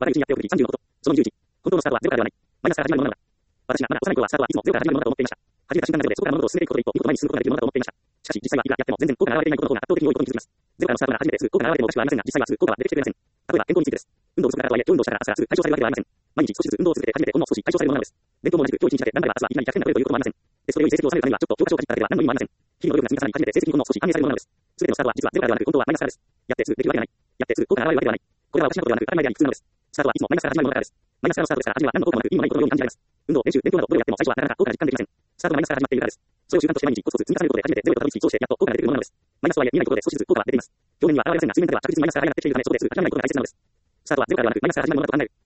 私が1日やっておく時30のこと。その21。本当のスタートはゼロからではない。マイナスから始まるものなのだ。私がまだ幼い頃はスタートはいつもゼロから始まるものだと思っていました。始めた瞬間だけでそこから物事を進めていくことで一歩前に進むことができるものだと思っていました。しかし実際はいくらやっても全然効果が現れていないことの方が圧倒的に多いことに気づきます。ゼロからのスタートなら初めてすぐ効果が現れてもおかしくはありませんが、実際はすぐ効果は出てきてくれません。例えば健康についてです。運動不足だからとはいえ、今日運動したから明日からすぐ解消されるわけではありません。毎日少しずつ運動を続けて初めてほんの少し解消されるものなのです。勉強も同じく今日一日だけ頑張れば明日はいきなり100点が取れるということもありません。テストで良い成績を収めるためにはちょっと教科書を書きただけでは何の意味もありません。日々の努力が積み重なり初めて成績にほんの少し反映されるものなのです。すべてのスタートは実はゼロからではなく本当はマイナスからです。やってすぐできるわけがない。やってすぐ効果が現れるわけではない。これは私のことではなく当たり前であり普通なのです。スタートはいつもマイナスから始まるものだからです。マイナスからのスタートですから初めは何の効果もなく意味もないことのように感じられます。運動、練習、勉強などどれをやっても最初はなかなか効果が実感できません。スタートがマイナスから始まっているからです。それを習慣として毎日コツコツ積み重ねることで初めてゼロへとたどり着き、通してやっと効果が出てくるものなのです。マイナスとはいえ見えないことで少しずつ効果が出ています。表面には現れませんが水面では着実にマイナスから上がってきているためそこで続く当たり前なことが大切なのです。スタートはゼロからではなくマイナスから始まるものだと考える。